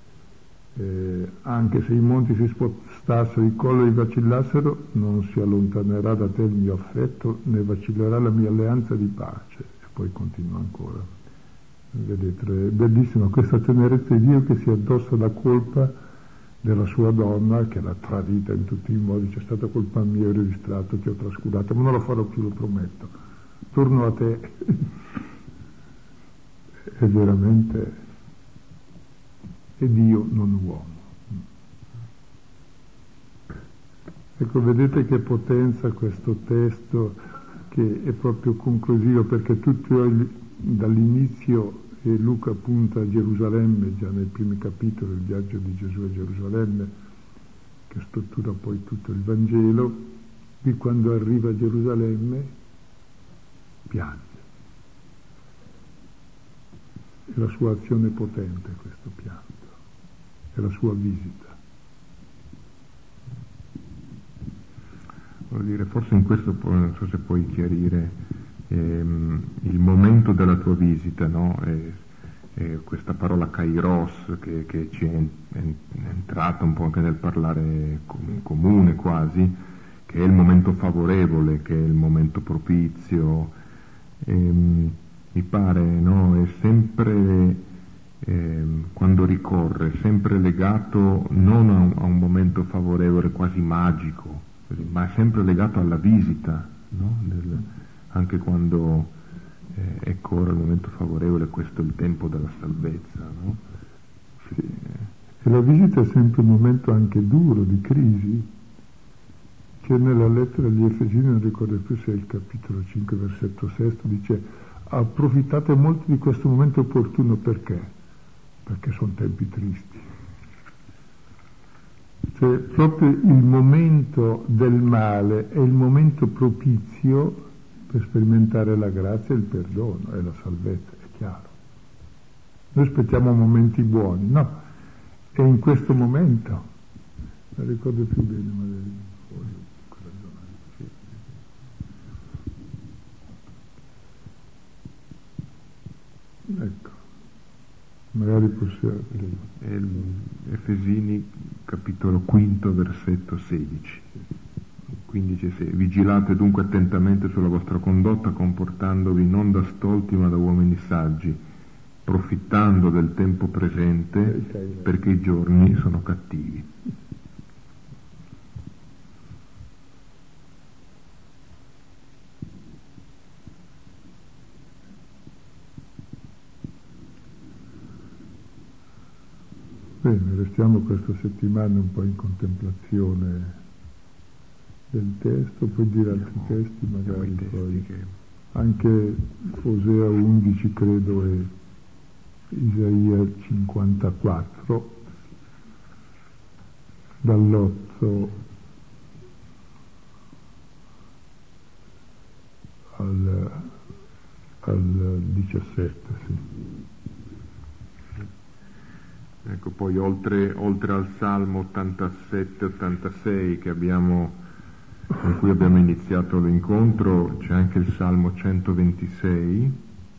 anche se i monti si spostassero, i colli vacillassero, non si allontanerà da te il mio affetto, né vacillerà la mia alleanza di pace. E poi continua ancora. Vedete, è bellissima questa tenerezza di Dio che si addossa la colpa della sua donna, che l'ha tradita in tutti i modi. C'è stata colpa mia, ero distratto, ti ho trascurato, ma non lo farò più, lo prometto, torno a te. È veramente è Dio, non uomo. Ecco, vedete che potenza questo testo, che è proprio conclusivo, perché tutto dall'inizio Luca punta a Gerusalemme, già nei primi capitoli, il viaggio di Gesù a Gerusalemme, che struttura poi tutto il Vangelo. Qui quando arriva a Gerusalemme piange. È la sua azione potente questo pianto, è la sua visita. Voglio dire, forse in questo non so se puoi chiarire il momento della tua visita, no? Questa parola kairos che ci è entrata un po' anche nel parlare comune quasi, che è il momento favorevole, che è il momento propizio, mi pare, no? È sempre, quando ricorre, sempre legato non a un momento favorevole quasi magico, ma è sempre legato alla visita, no? Anche quando ecco ora il momento favorevole, questo è il tempo della salvezza, no? Sì. E la visita è sempre un momento anche duro, di crisi, che nella lettera agli Efesini, non ricordo più se è il capitolo 5, versetto 6, dice: approfittate molto di questo momento opportuno, perché? Perché sono tempi tristi. Cioè, proprio il momento del male è il momento propizio per sperimentare la grazia e il perdono e la salvezza, è chiaro. Noi aspettiamo momenti buoni, no, è in questo momento, non ricordo più bene, ma ecco, magari possiamo. Efesini capitolo 5 versetto 16. 15 vigilate dunque attentamente sulla vostra condotta, comportandovi non da stolti ma da uomini saggi, profittando del tempo presente, perché i giorni sono cattivi. Bene, restiamo questa settimana un po' in contemplazione del testo, poi dire altri testi magari poi. Anche Osea 11 credo e Isaia 54, dall'8 al 17, sì. Ecco, poi oltre al Salmo 87-86 con cui abbiamo iniziato l'incontro, c'è anche il Salmo 126.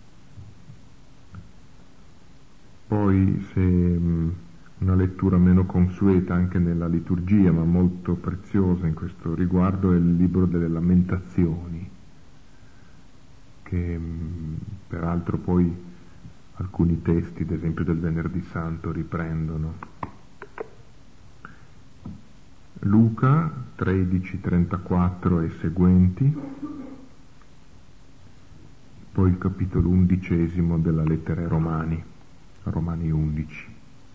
Poi, se una lettura meno consueta anche nella liturgia, ma molto preziosa in questo riguardo, è il libro delle Lamentazioni, che peraltro poi alcuni testi, ad esempio del Venerdì Santo, riprendono. Luca 13:34 e seguenti, poi il capitolo 11 della lettera ai Romani, Romani 11.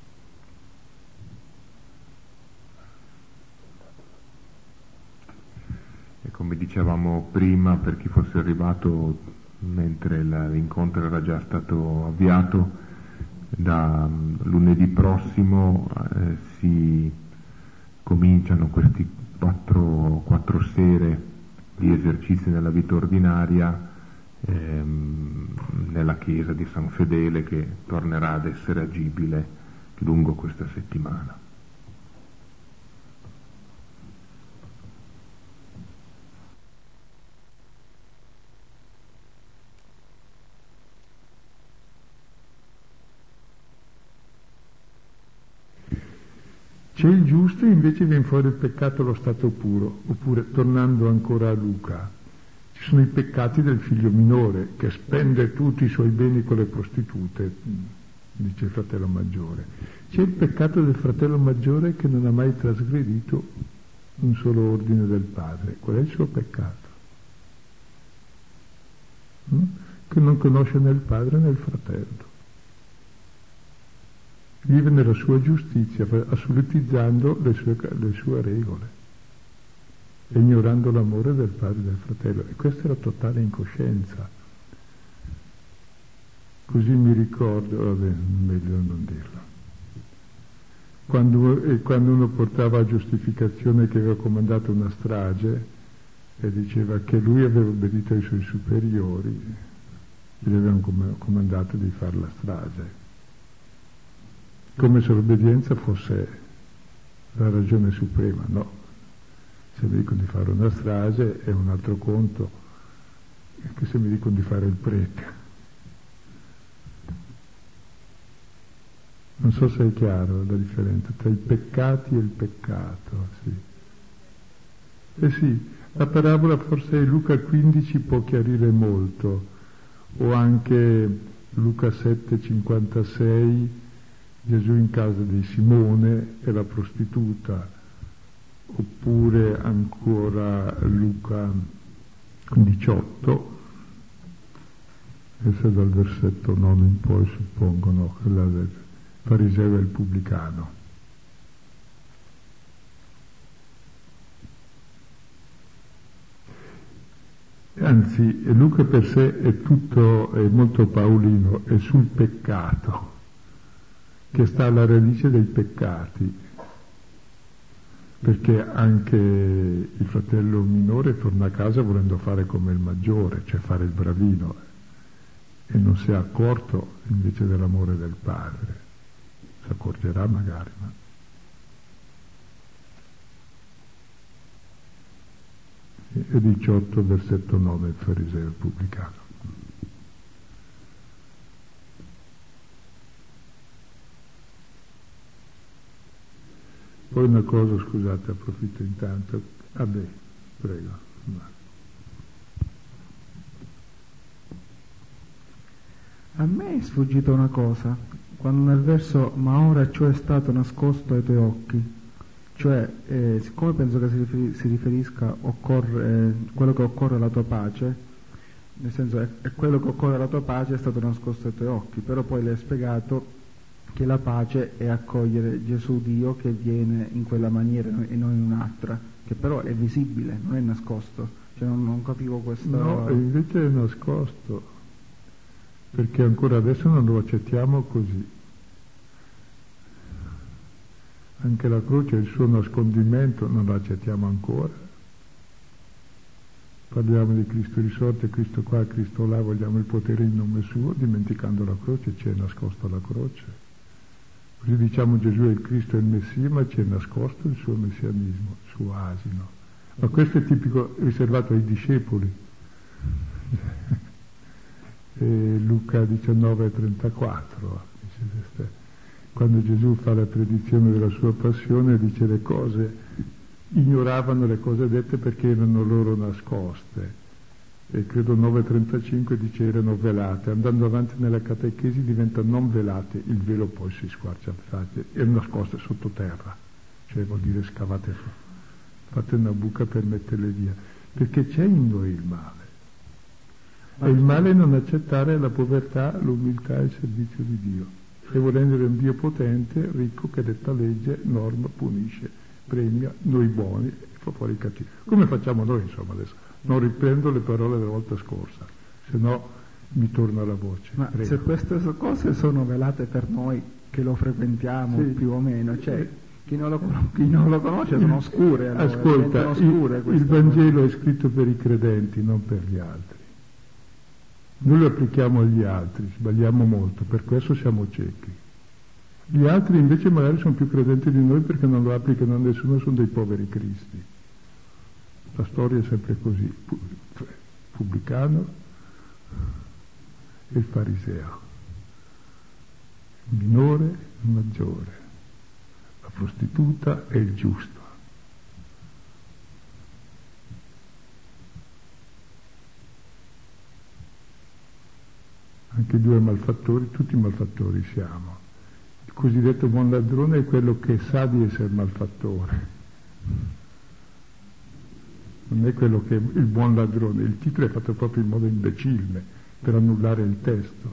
E come dicevamo prima, per chi fosse arrivato mentre l'incontro era già stato avviato, da lunedì prossimo si cominciano questi quattro sere di esercizi nella vita ordinaria nella chiesa di San Fedele, che tornerà ad essere agibile lungo questa settimana. C'è il giusto e invece viene fuori il peccato allo stato puro, oppure, tornando ancora a Luca, ci sono i peccati del figlio minore che spende tutti i suoi beni con le prostitute, dice il fratello maggiore. C'è il peccato del fratello maggiore che non ha mai trasgredito un solo ordine del padre. Qual è il suo peccato? Che non conosce né il padre né il fratello. Vive nella sua giustizia, assolutizzando le sue regole, ignorando l'amore del padre e del fratello. E questa è la totale incoscienza. Così mi ricordo, vabbè, meglio non dirlo. Quando uno portava a giustificazione che aveva comandato una strage e diceva che lui aveva obbedito ai suoi superiori, gli avevano comandato di fare la strage. Come se l'obbedienza fosse la ragione suprema, no. Se mi dicono di fare una strage è un altro conto che se mi dicono di fare il prete. Non so se è chiaro la differenza tra i peccati e il peccato, sì. Eh sì, la parabola forse Luca 15 può chiarire molto, o anche Luca 7:56, Gesù in casa di Simone e la prostituta, oppure ancora Luca 18, Questo dal versetto 9 in poi suppongono, quella del fariseo e il pubblicano. Anzi, Luca per sé è molto paolino, è sul peccato, che sta alla radice dei peccati, perché anche il fratello minore torna a casa volendo fare come il maggiore, cioè fare il bravino, e non si è accorto invece dell'amore del padre. Si accorgerà magari, ma... E 18 versetto 9 il fariseo il pubblicano. Poi una cosa, scusate, approfitto intanto. Prego. A me è sfuggita una cosa, quando nel verso "ma ora ciò è stato nascosto ai tuoi occhi", cioè siccome penso che si riferisca quello che occorre alla tua pace, nel senso è quello che occorre alla tua pace è stato nascosto ai tuoi occhi, però poi le hai spiegato che la pace è accogliere Gesù Dio che viene in quella maniera e non in un'altra, che però è visibile, non è nascosto, cioè non capivo questo. No, invece è nascosto, perché ancora adesso non lo accettiamo così. Anche la croce, il suo nascondimento, non lo accettiamo ancora. Parliamo di Cristo risorto, Cristo qua, Cristo là, vogliamo il potere in nome suo, dimenticando la croce, ci è nascosta la croce. Così diciamo Gesù è il Cristo e il Messia, ma ci è nascosto il suo messianismo, il suo asino. Ma questo è tipico, riservato ai discepoli. Luca 19:34 dice, quando Gesù fa la predizione della sua passione, dice le cose, ignoravano le cose dette perché erano loro nascoste, e credo 9:35 dice erano velate, andando avanti nella catechesi diventano non velate, il velo poi si squarcia, erano nascoste sottoterra, cioè vuol dire scavate, fate una buca per metterle via, perché c'è in noi il male. E il male è non accettare la povertà, l'umiltà e il servizio di Dio. E volendo un Dio potente, ricco, che detta legge, norma, punisce, premia noi buoni e fa fuori i cattivi. Come facciamo noi, insomma, adesso? Non riprendo le parole della volta scorsa, se no mi torna la voce. Ma prego. Se queste cose sono velate per noi che lo frequentiamo, sì, più o meno, cioè chi non lo conosce sono oscure. Allora, ascolta, il Vangelo è scritto per i credenti, non per gli altri. Noi lo applichiamo agli altri, sbagliamo molto, per questo siamo ciechi. Gli altri invece magari sono più credenti di noi perché non lo applicano a nessuno, sono dei poveri cristi. La storia è sempre così, pubblicano e il fariseo, il minore e il maggiore, la prostituta e il giusto. Anche due malfattori, tutti malfattori siamo. Il cosiddetto buon ladrone è quello che sa di essere malfattore. Non è quello che è il buon ladrone, il titolo è fatto proprio in modo imbecille, per annullare il testo.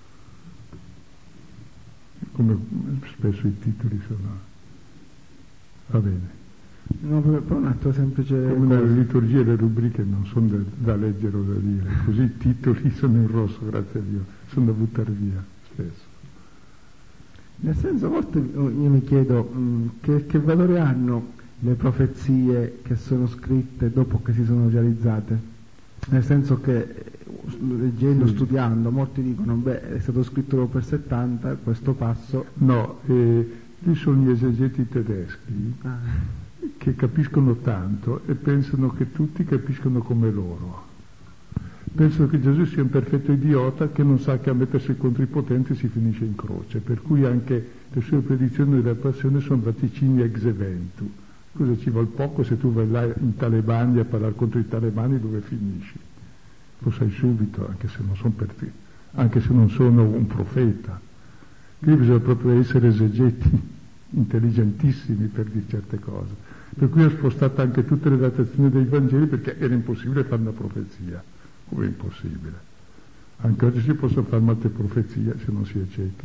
Come spesso i titoli sono... Va bene. No, per un atto semplice... Come nelle liturgie e le rubriche non sono da leggere o da dire, così i titoli sono in rosso, grazie a Dio, sono da buttare via spesso. Nel senso, a volte io mi chiedo che valore hanno le profezie che sono scritte dopo che si sono realizzate, nel senso che leggendo, sì, studiando, molti dicono è stato scritto dopo il 70 questo passo. No, lì sono gli esegeti tedeschi che capiscono tanto e pensano che tutti capiscono come loro. Pensano che Gesù sia un perfetto idiota che non sa che a mettersi contro i potenti si finisce in croce, per cui anche le sue predizioni della passione sono vaticini ex eventu. Cosa ci vuol poco se tu vai là in talebani a parlare contro i talebani, dove finisci? Lo sai subito, anche se non sono per te, anche se non sono un profeta. Qui bisogna proprio essere esegeti intelligentissimi per dire certe cose. Per cui ho spostato anche tutte le datazioni dei Vangeli perché era impossibile fare una profezia. Come impossibile? Anche oggi si possono fare molte profezie se non si è ciechi.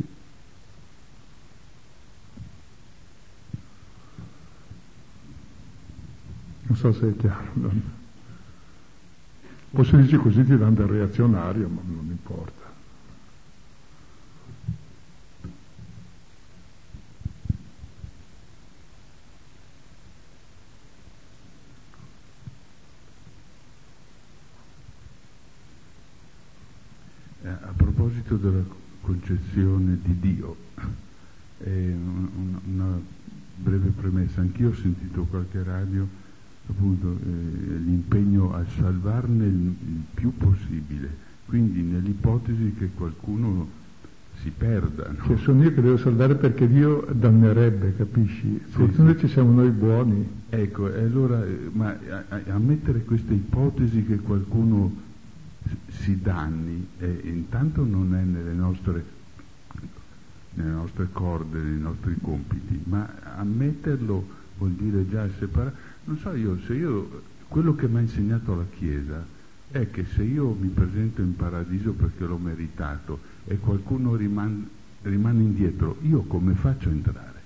Non so se è chiaro. O se dici così ti danno del reazionario, ma non importa. A proposito della concezione di Dio, una breve premessa. Anch'io ho sentito qualche radio, appunto, l'impegno a salvarne il più possibile, quindi nell'ipotesi che qualcuno si perda. No? Cioè sono io che devo salvare perché Dio dannerebbe, capisci? Fortuna ci siamo noi buoni. Ecco, e allora, ma ammettere questa ipotesi che qualcuno si danni, intanto non è nelle nostre corde, nei nostri compiti, ma ammetterlo vuol dire già separare. Non so quello che mi ha insegnato la Chiesa è che se io mi presento in paradiso perché l'ho meritato e qualcuno rimane indietro, io come faccio a entrare?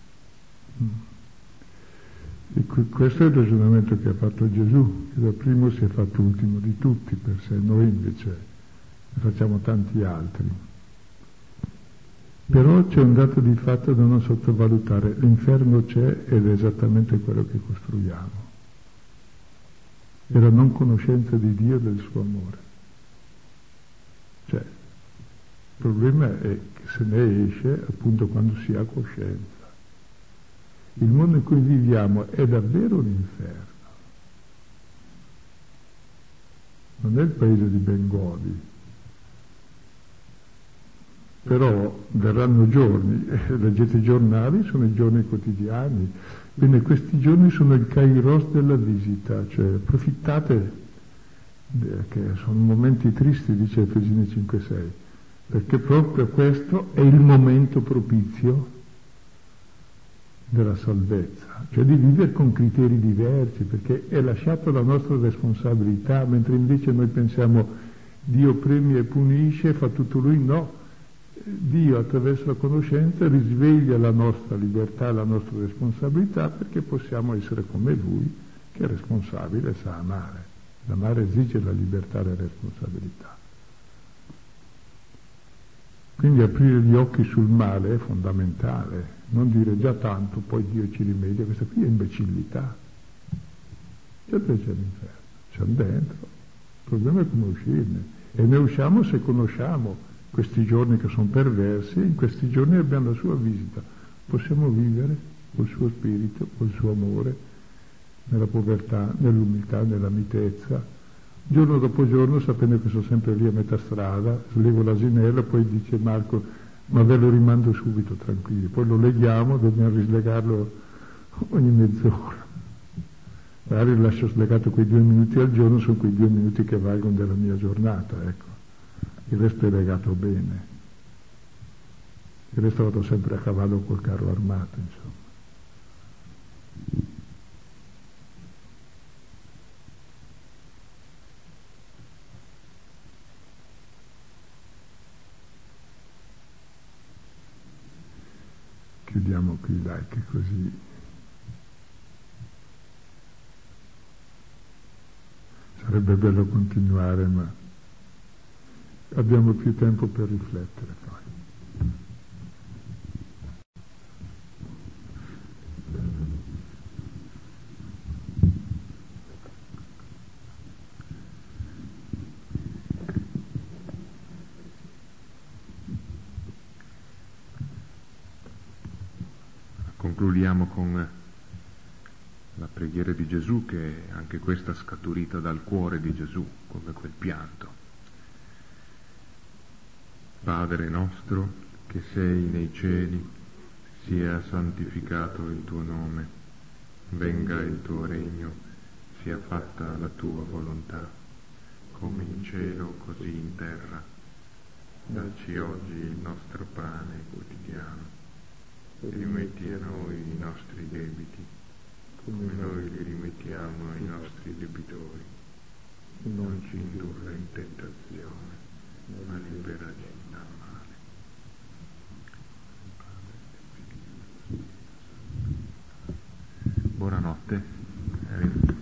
E questo è il ragionamento che ha fatto Gesù, che da primo si è fatto ultimo di tutti per sé, noi invece ne facciamo tanti altri. Però c'è un dato di fatto da non sottovalutare: l'inferno c'è ed è esattamente quello che costruiamo. È la non conoscenza di Dio e del suo amore. Cioè, il problema è che se ne esce appunto quando si ha coscienza. Il mondo in cui viviamo è davvero l'inferno. Non è il paese di Bengodi. Però verranno giorni, leggete i giornali, sono i giorni quotidiani, quindi questi giorni sono il kairos della visita, cioè approfittate, che sono momenti tristi, dice Efesini 5,6, perché proprio questo è il momento propizio della salvezza, cioè di vivere con criteri diversi, perché è lasciato la nostra responsabilità, mentre invece noi pensiamo Dio premia e punisce, fa tutto Lui. No, Dio attraverso la conoscenza risveglia la nostra libertà e la nostra responsabilità, perché possiamo essere come Lui, che è responsabile e sa amare. L'amare esige la libertà e la responsabilità. Quindi aprire gli occhi sul male è fondamentale, non dire già tanto, poi Dio ci rimedia. Questa qui è imbecillità. Già c'è l'inferno, siamo dentro, il problema è come uscirne, e ne usciamo se conosciamo questi giorni che sono perversi. In questi giorni abbiamo la sua visita, possiamo vivere col suo spirito, col suo amore, nella povertà, nell'umiltà, nella mitezza, giorno dopo giorno, sapendo che sono sempre lì a metà strada, slevo l'asinello, poi dice Marco, ma ve lo rimando subito, tranquilli, poi lo leghiamo, dobbiamo rislegarlo ogni mezz'ora. Magari lascio slegato quei 2 minuti al giorno, sono quei 2 minuti che valgono della mia giornata, ecco. Il resto è legato bene. Il resto vado sempre a cavallo col carro armato, insomma. Chiudiamo qui, dai, che così sarebbe bello continuare, ma abbiamo più tempo per riflettere poi. Concludiamo con la preghiera di Gesù, che è anche questa scaturita dal cuore di Gesù, come quel pianto. Padre nostro, che sei nei cieli, sia santificato il tuo nome, venga il tuo regno, sia fatta la tua volontà, come in cielo così in terra. Dacci oggi il nostro pane quotidiano, e rimetti a noi i nostri debiti, come noi li rimettiamo ai nostri debitori. Non ci indurre in tentazione, ma liberaci dal male. Buonanotte.